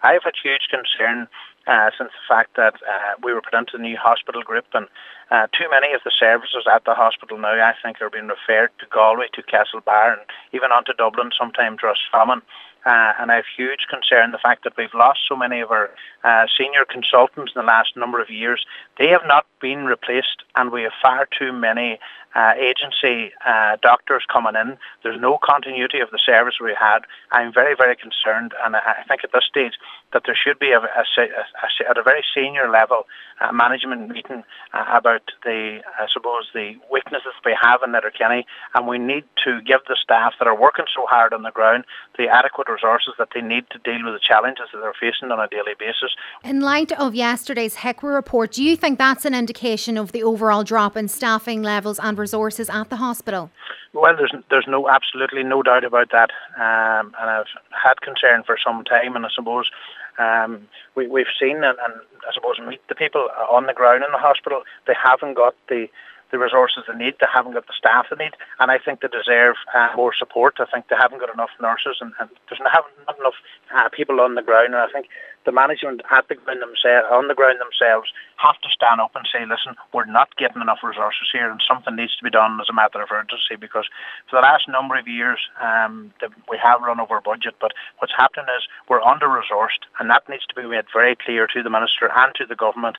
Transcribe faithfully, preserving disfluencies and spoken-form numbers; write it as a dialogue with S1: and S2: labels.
S1: I've had huge concern uh, since the fact that uh, we were put into the new hospital group, and uh, too many of the services at the hospital now, I think, are being referred to Galway, to Castlebar, and even on to Dublin, sometimes Roscommon. Uh, and I have huge concern the fact that we've lost so many of our uh, senior consultants in the last number of years. They have not been replaced, and we have far too many uh, agency uh, doctors coming in. There's no continuity of the service we had. I'm very, very concerned, and I think at this stage that there should be a, a, a, a at a very senior level uh, management meeting uh, about the, I suppose, the weaknesses we have in Letterkenny, and we need to give the staff that are working so hard on the ground the adequate resources that they need to deal with the challenges that they're facing on a daily basis.
S2: In light of yesterday's H E C R report, do you think that's an indication of the overall drop in staffing levels and resources at the hospital?
S1: Well, there's there's no absolutely no doubt about that, um, and I've had concern for some time, and I suppose um, we, we've seen and, and I suppose meet the people on the ground in the hospital. They haven't got the the resources they need, they haven't got the staff they need, and I think they deserve uh, more support. I think they haven't got enough nurses, and, and there's not, not enough uh, people on the ground, and I think the management at the ground themselves, on the ground themselves, have to stand up and say, listen, we're not getting enough resources here, and something needs to be done as a matter of urgency, because for the last number of years um, the, we have run over budget, but what's happening is we're under-resourced, and that needs to be made very clear to the Minister and to the Government